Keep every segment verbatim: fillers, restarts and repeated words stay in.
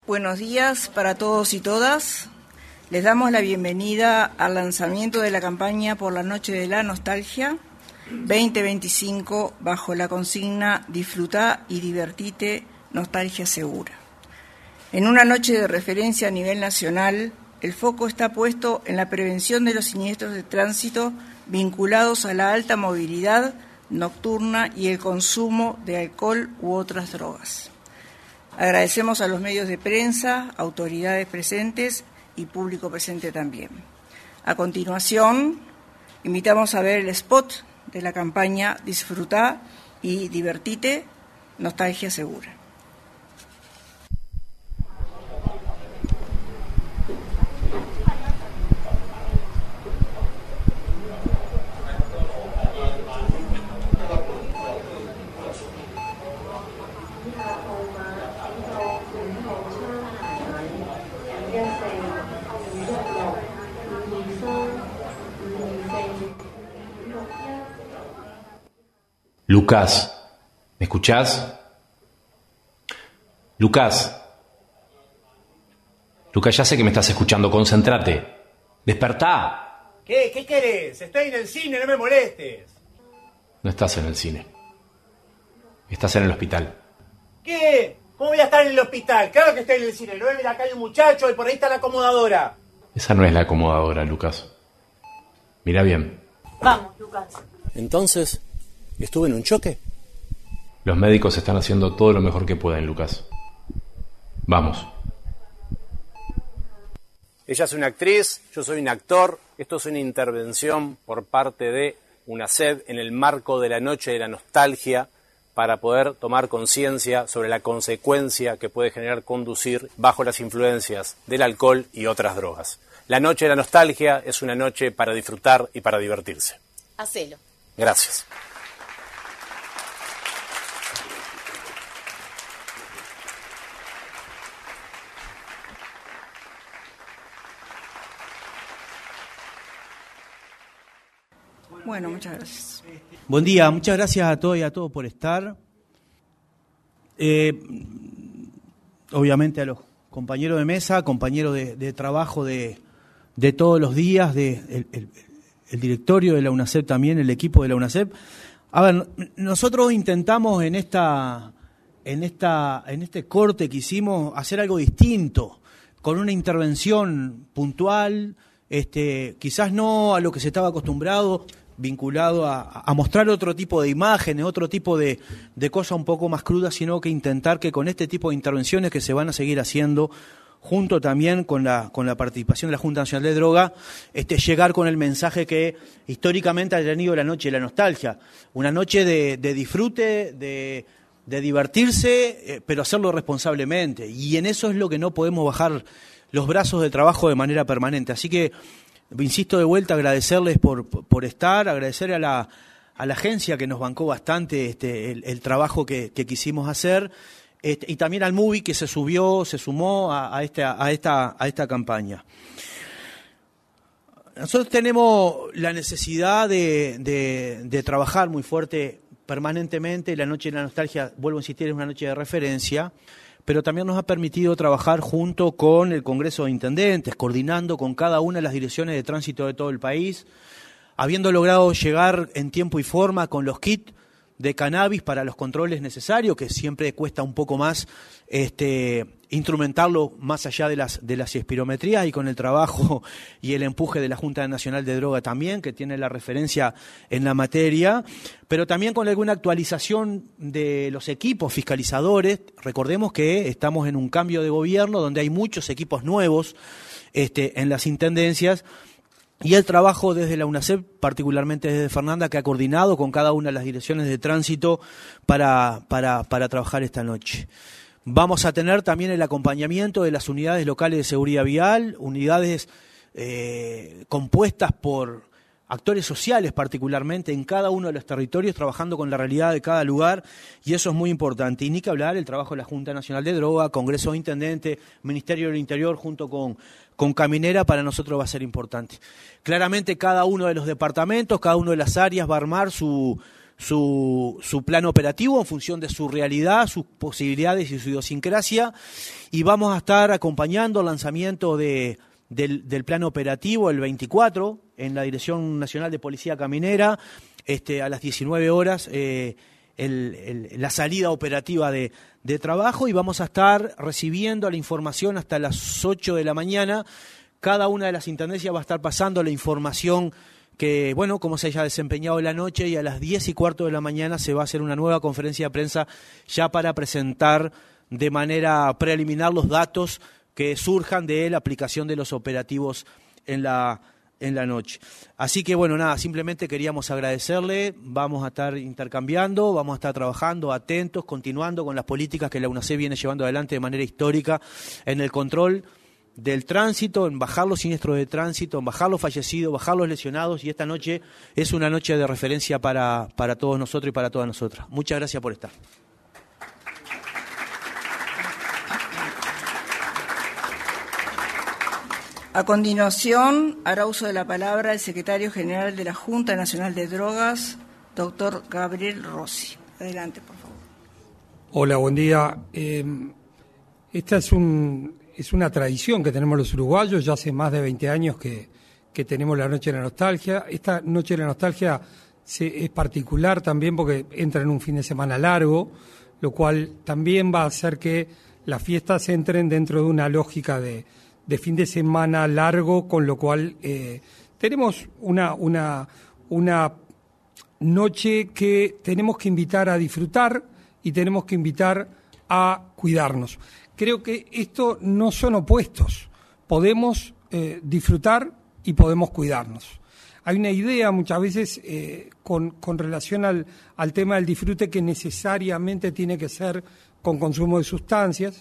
Buenos días para todos y todas. Les damos la bienvenida al lanzamiento de la campaña por la Noche de la Nostalgia veinte veinticinco bajo la consigna Disfrutá y divertite, nostalgia segura. En una noche de referencia a nivel nacional, el foco está puesto en la prevención de los siniestros de tránsito vinculados a la alta movilidad nocturna y el consumo de alcohol u otras drogas. Agradecemos a los medios de prensa, autoridades presentes y público presente también. A continuación, invitamos a ver el spot de la campaña Disfrutá y divertite, nostalgia segura. Lucas, ¿me escuchás? Lucas. Lucas, ya sé que me estás escuchando, concéntrate. ¡Despertá! ¿Qué? ¿Qué querés? Estoy en el cine, no me molestes. No estás en el cine. Estás en el hospital. ¿Qué? ¿Cómo voy a estar en el hospital? Claro que estoy en el cine. No ven acá hay un muchacho y por ahí está la acomodadora. Esa no es la acomodadora, Lucas. Mira bien. Vamos, Lucas. Entonces, ¿estuve en un choque? Los médicos están haciendo todo lo mejor que pueden, Lucas. Vamos. Ella es una actriz, yo soy un actor. Esto es una intervención por parte de UNACEB en el marco de la Noche de la Nostalgia para poder tomar conciencia sobre la consecuencia que puede generar conducir bajo las influencias del alcohol y otras drogas. La Noche de la Nostalgia es una noche para disfrutar y para divertirse. Hacelo. Gracias. Bueno, muchas gracias. Buen día, muchas gracias a todos y a todos por estar. Eh, obviamente a los compañeros de mesa, compañeros de, de trabajo de, de todos los días, de el, el, el directorio de la UNACEB también, el equipo de la UNACEB. A ver, nosotros intentamos en esta, en esta, en este corte que hicimos hacer algo distinto, con una intervención puntual, este, quizás no a lo que se estaba acostumbrado, vinculado a, a mostrar otro tipo de imágenes, otro tipo de, de cosas un poco más crudas, sino que intentar que con este tipo de intervenciones que se van a seguir haciendo, junto también con la, con la participación de la Junta Nacional de Droga, este, llegar con el mensaje que históricamente ha tenido la Noche de la Nostalgia, una noche de, de disfrute, de, de divertirse, eh, pero hacerlo responsablemente, y en eso es lo que no podemos bajar los brazos de trabajo de manera permanente. Así que insisto de vuelta, agradecerles por, por estar, agradecer a la, a la agencia que nos bancó bastante este, el, el trabajo que, que quisimos hacer, este, y también al MUBI que se subió, se sumó a, a, esta, a, esta, a esta campaña. Nosotros tenemos la necesidad de, de, de trabajar muy fuerte permanentemente. La Noche de la Nostalgia, vuelvo a insistir, es una noche de referencia, pero también nos ha permitido trabajar junto con el Congreso de Intendentes, coordinando con cada una de las direcciones de tránsito de todo el país, habiendo logrado llegar en tiempo y forma con los kits de cannabis para los controles necesarios, que siempre cuesta un poco más este, instrumentarlo más allá de las, de las espirometrías, y con el trabajo y el empuje de la Junta Nacional de Droga también, que tiene la referencia en la materia, pero también con alguna actualización de los equipos fiscalizadores. Recordemos que estamos en un cambio de gobierno donde hay muchos equipos nuevos este, en las intendencias, y el trabajo desde la UNACEB, particularmente desde Fernanda, que ha coordinado con cada una de las direcciones de tránsito para, para, para trabajar esta noche. Vamos a tener también el acompañamiento de las unidades locales de seguridad vial, unidades eh, compuestas por actores sociales particularmente en cada uno de los territorios, trabajando con la realidad de cada lugar, y eso es muy importante. Y ni que hablar el trabajo de la Junta Nacional de Droga, Congreso de Intendentes, Ministerio del Interior junto con, con Caminera, para nosotros va a ser importante. Claramente cada uno de los departamentos, cada una de las áreas va a armar su, su, su plan operativo en función de su realidad, sus posibilidades y su idiosincrasia, y vamos a estar acompañando el lanzamiento de, del, del plan operativo el veinticuatro en la Dirección Nacional de Policía Caminera, este, a las diecinueve horas, eh, el, el, la salida operativa de, de trabajo, y vamos a estar recibiendo la información hasta las ocho de la mañana. Cada una de las intendencias va a estar pasando la información que, bueno, cómo se haya desempeñado la noche, y a las diez y cuarto de la mañana se va a hacer una nueva conferencia de prensa ya para presentar de manera preliminar los datos que surjan de la aplicación de los operativos en la, en la noche. Así que, bueno, nada, simplemente queríamos agradecerle, vamos a estar intercambiando, vamos a estar trabajando, atentos, continuando con las políticas que la UNACEF viene llevando adelante de manera histórica en el control del tránsito, en bajar los siniestros de tránsito, en bajar los fallecidos, bajar los lesionados, y esta noche es una noche de referencia para, para todos nosotros y para todas nosotras. Muchas gracias por estar. A continuación, hará uso de la palabra el secretario general de la Junta Nacional de Drogas, doctor Gabriel Rossi. Adelante, por favor. Hola, buen día. Eh, esta es un... Es una tradición que tenemos los uruguayos, ya hace más de veinte años que, que tenemos la Noche de la Nostalgia. Esta Noche de la Nostalgia se, es particular también porque entra en un fin de semana largo, lo cual también va a hacer que las fiestas entren dentro de una lógica de, de fin de semana largo, con lo cual eh, tenemos una, una, una noche que tenemos que invitar a disfrutar y tenemos que invitar a cuidarnos. Creo que esto no son opuestos. Podemos eh, disfrutar y podemos cuidarnos. Hay una idea muchas veces eh, con, con relación al, al tema del disfrute que necesariamente tiene que ser con consumo de sustancias,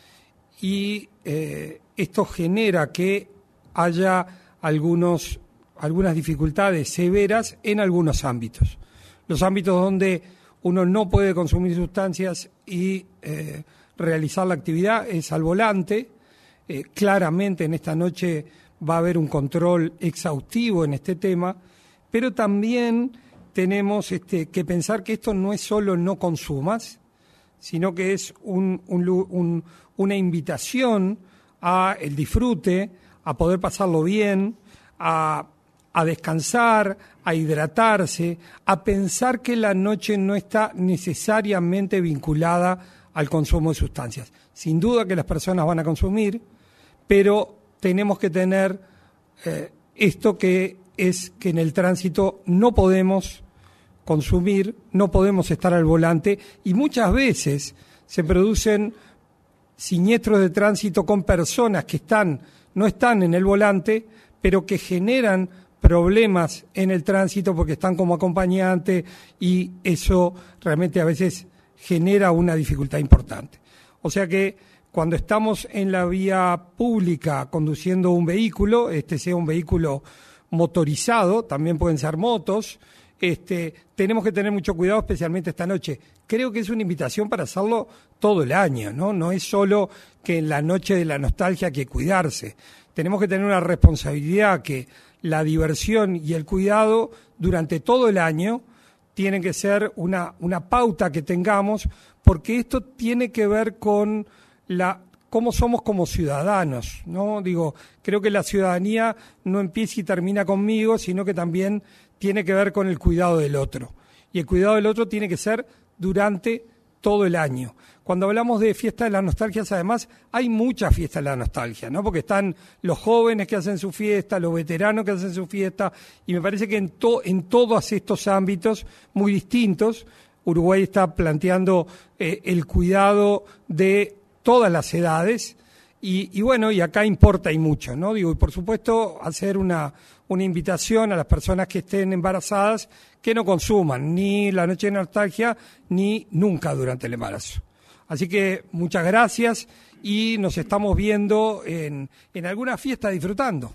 y eh, esto genera que haya algunos, algunas dificultades severas en algunos ámbitos. Los ámbitos donde uno no puede consumir sustancias y eh, realizar la actividad es al volante. Eh, claramente en esta noche va a haber un control exhaustivo en este tema, pero también tenemos este, que pensar que esto no es solo no consumas, sino que es un, un, un, una invitación a el disfrute, a poder pasarlo bien, a, a descansar, a hidratarse, a pensar que la noche no está necesariamente vinculada al consumo de sustancias. Sin duda que las personas van a consumir, pero tenemos que tener eh, esto que es que en el tránsito no podemos consumir, no podemos estar al volante, y muchas veces se producen siniestros de tránsito con personas que están, no están en el volante, pero que generan problemas en el tránsito porque están como acompañante, y eso realmente a veces genera una dificultad importante. O sea que cuando estamos en la vía pública conduciendo un vehículo, este sea un vehículo motorizado, también pueden ser motos, este, tenemos que tener mucho cuidado, especialmente esta noche. Creo que es una invitación para hacerlo todo el año, ¿no? No es solo que en la Noche de la Nostalgia hay que cuidarse. Tenemos que tener una responsabilidad que la diversión y el cuidado durante todo el año tienen que ser una, una pauta que tengamos, porque esto tiene que ver con la cómo somos como ciudadanos, ¿no? Digo, creo que la ciudadanía no empieza y termina conmigo, sino que también tiene que ver con el cuidado del otro. Y el cuidado del otro tiene que ser durante todo el año. Cuando hablamos de fiesta de las nostalgias, además, hay muchas fiestas de la nostalgia, ¿no? Porque están los jóvenes que hacen su fiesta, los veteranos que hacen su fiesta, y me parece que en, to, en todos estos ámbitos muy distintos, Uruguay está planteando eh, el cuidado de todas las edades, y, y bueno, y acá importa y mucho, ¿no? Digo, y por supuesto, hacer una, una invitación a las personas que estén embarazadas que no consuman ni la noche de nostalgia ni nunca durante el embarazo. Así que muchas gracias y nos estamos viendo en, en alguna fiesta disfrutando.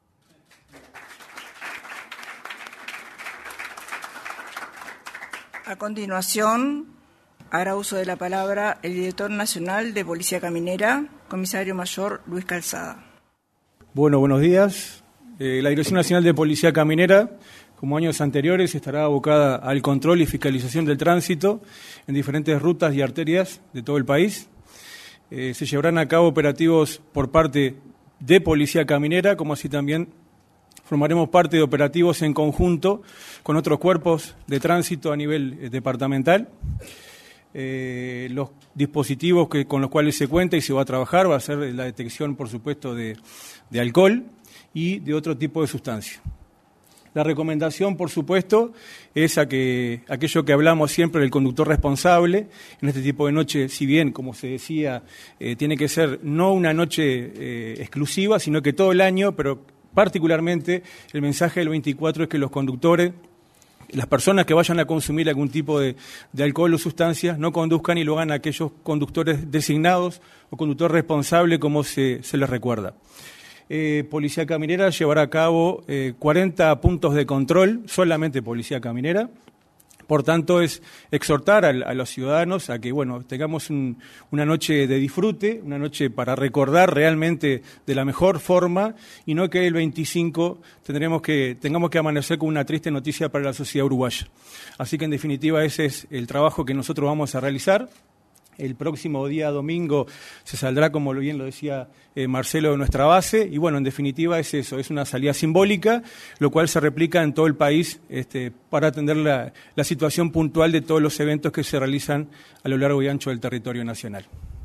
A continuación, hará uso de la palabra el director nacional de Policía Caminera, comisario mayor Luis Calzada. Bueno, buenos días. Eh, la Dirección Nacional de Policía Caminera como años anteriores, estará abocada al control y fiscalización del tránsito en diferentes rutas y arterias de todo el país. Eh, se llevarán a cabo operativos por parte de Policía Caminera, como así también formaremos parte de operativos en conjunto con otros cuerpos de tránsito a nivel eh, departamental. Eh, los dispositivos que, con los cuales se cuenta y se va a trabajar va a ser la detección, por supuesto, de, de alcohol y de otro tipo de sustancia. La recomendación, por supuesto, es a que aquello que hablamos siempre del conductor responsable, en este tipo de noche, si bien, como se decía, eh, tiene que ser no una noche eh, exclusiva, sino que todo el año, pero particularmente el mensaje del veinticuatro es que los conductores, las personas que vayan a consumir algún tipo de, de alcohol o sustancias, no conduzcan y lo hagan aquellos conductores designados o conductor responsable, como se, se les recuerda. Eh, Policía Caminera llevará a cabo eh, cuarenta puntos de control, solamente Policía Caminera. Por tanto, es exhortar a, a los ciudadanos a que, bueno, tengamos un, una noche de disfrute, una noche para recordar realmente de la mejor forma, y no que el veinticinco tendremos que, tengamos que amanecer con una triste noticia para la sociedad uruguaya. Así que, en definitiva, ese es el trabajo que nosotros vamos a realizar. El próximo día domingo se saldrá, como bien lo decía eh, Marcelo, de nuestra base, y bueno, en definitiva es eso, es una salida simbólica, lo cual se replica en todo el país este, para atender la, la situación puntual de todos los eventos que se realizan a lo largo y ancho del territorio nacional.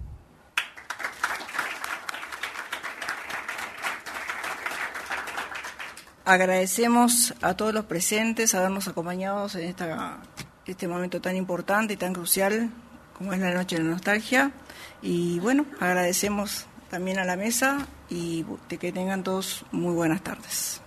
Agradecemos a todos los presentes habernos acompañado en esta, este momento tan importante y tan crucial como es la Noche de la Nostalgia, y bueno, agradecemos también a la mesa y que tengan todos muy buenas tardes.